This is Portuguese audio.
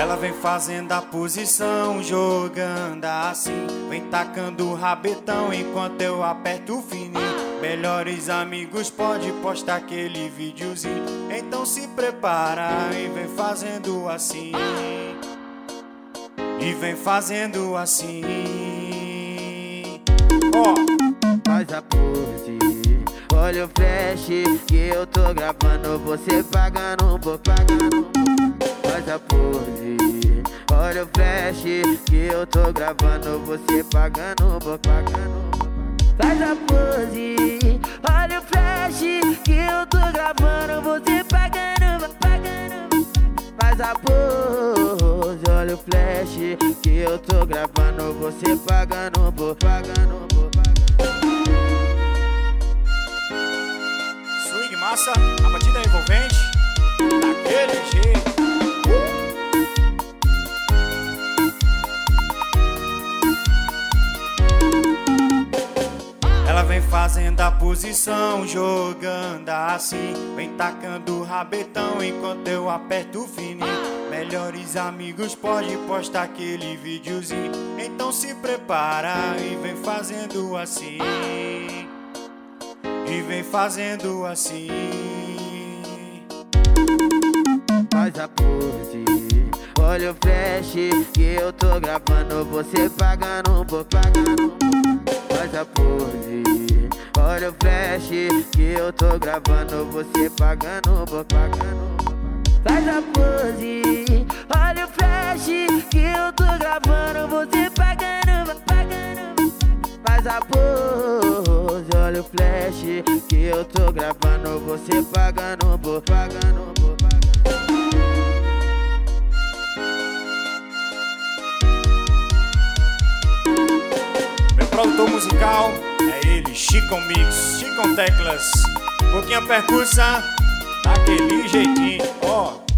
Ela vem fazendo a posição, jogando assim, vem tacando o rabetão enquanto eu aperto o fininho. Melhores amigos pode postar aquele videozinho, então se prepara e vem fazendo assim. E vem fazendo assim. Ó, faz a pose, olha o flash que eu tô gravando, você pagando um pouco, Faz a pose, olha o flash que eu tô gravando, você pagando um pouco, Faz a pose, olha o flash que eu tô gravando, você pagando, Faz a pose, olha o flash que eu tô gravando, você pagando um pouco, Swing massa, a batida é envolvente, daquele jeito. Ela vem fazendo a posição, jogando assim, vem tacando o rabetão enquanto eu aperto o fininho. Melhores amigos pode postar aquele videozinho, então se prepara e vem fazendo assim. E vem fazendo assim. Faz a pose, olha o flash que eu tô gravando, você pagando um pouco, Faz a pose, olha o flash que eu tô gravando, você pagando um pouco, Faz a pose, olha o flash que eu tô gravando, você pagando, Faz a pose, olha o flash que eu tô gravando, você pagando um pouco, Meu produtor musical é ele, Chicão Mix, Chicão Teclas, boquinha percussa, daquele jeitinho, ó.